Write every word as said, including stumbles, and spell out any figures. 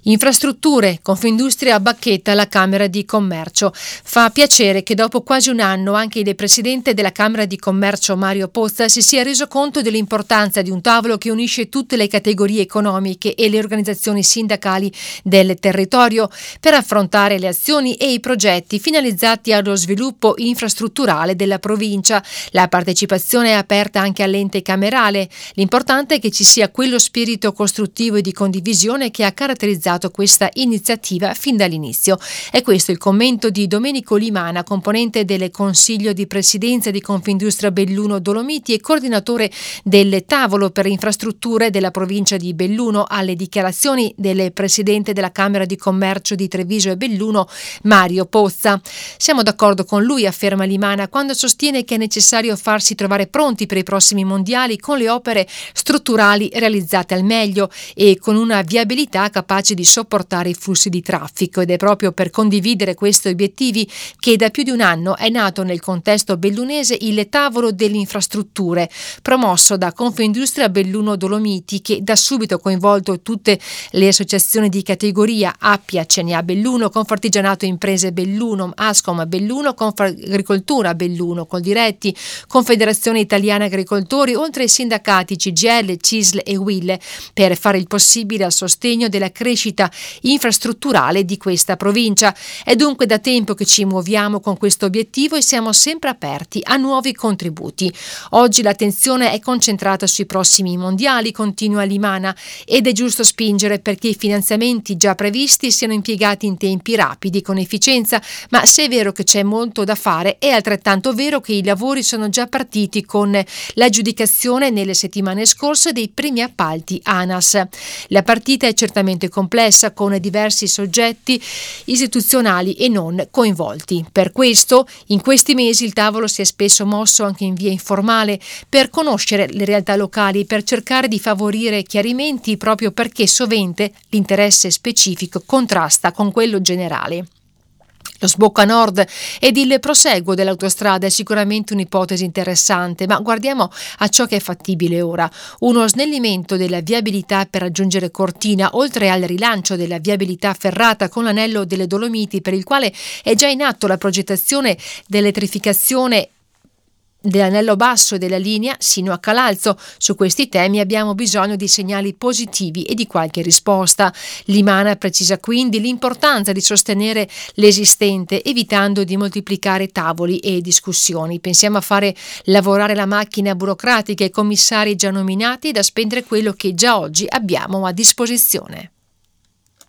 Infrastrutture, Confindustria bacchetta la Camera di Commercio. Fa piacere che dopo quasi un anno anche il presidente della Camera di Commercio Mario Pozza si sia reso conto dell'importanza di un tavolo che unisce tutte le categorie economiche e le organizzazioni sindacali del territorio per affrontare le azioni e i progetti finalizzati allo sviluppo infrastrutturale della provincia. La partecipazione è aperta anche all'ente camerale. L'importante è che ci sia quello spirito costruttivo e di condivisione che ha caratterizzato questa iniziativa fin dall'inizio. È questo il commento di Domenico Limana, componente del Consiglio di Presidenza di Confindustria Belluno Dolomiti e coordinatore del tavolo per infrastrutture della provincia di Belluno, alle dichiarazioni del presidente della Camera di Commercio di Treviso e Belluno Mario Pozza. Siamo d'accordo con lui, afferma Limana, quando sostiene che è necessario farsi trovare pronti per i prossimi mondiali con le opere strutturali realizzate al meglio e con una viabilità capace di sopportare i flussi di traffico, ed è proprio per condividere questi obiettivi che da più di un anno è nato nel contesto bellunese il tavolo delle infrastrutture, promosso da Confindustria Belluno Dolomiti, che da subito ha coinvolto tutte le associazioni di categoria: Appia, C N A Belluno, Confartigianato Imprese Belluno, Ascom Belluno, Confagricoltura Belluno, Coldiretti, Confederazione Italiana Agricoltori, oltre ai sindacati C G I L, C I S L e U I L, per fare il possibile al sostegno della crescita infrastrutturale di questa provincia. È dunque da tempo che ci muoviamo con questo obiettivo e siamo sempre aperti a nuovi contributi. Oggi l'attenzione è concentrata sui prossimi mondiali, continua Limana, ed è giusto spingere perché i finanziamenti già previsti siano impiegati in tempi rapidi, con efficienza, ma se è vero che c'è molto da fare, è altrettanto vero che i lavori sono già partiti con l'aggiudicazione nelle settimane scorse dei primi appalti ANAS. La partita è certamente complessa, con diversi soggetti istituzionali e non coinvolti. Per questo, in questi mesi il tavolo si è spesso mosso anche in via informale per conoscere le realtà locali, per cercare di favorire chiarimenti, proprio perché sovente l'interesse specifico contrasta con quello generale. Lo sbocco a nord ed il proseguo dell'autostrada è sicuramente un'ipotesi interessante, ma guardiamo a ciò che è fattibile ora. Uno snellimento della viabilità per raggiungere Cortina, oltre al rilancio della viabilità ferrata con l'anello delle Dolomiti, per il quale è già in atto la progettazione dell'elettrificazione dell'anello basso e della linea sino a Calalzo. Su questi temi abbiamo bisogno di segnali positivi e di qualche risposta. Limana precisa quindi l'importanza di sostenere l'esistente, evitando di moltiplicare tavoli e discussioni. Pensiamo a fare lavorare la macchina burocratica e i commissari già nominati, da spendere quello che già oggi abbiamo a disposizione.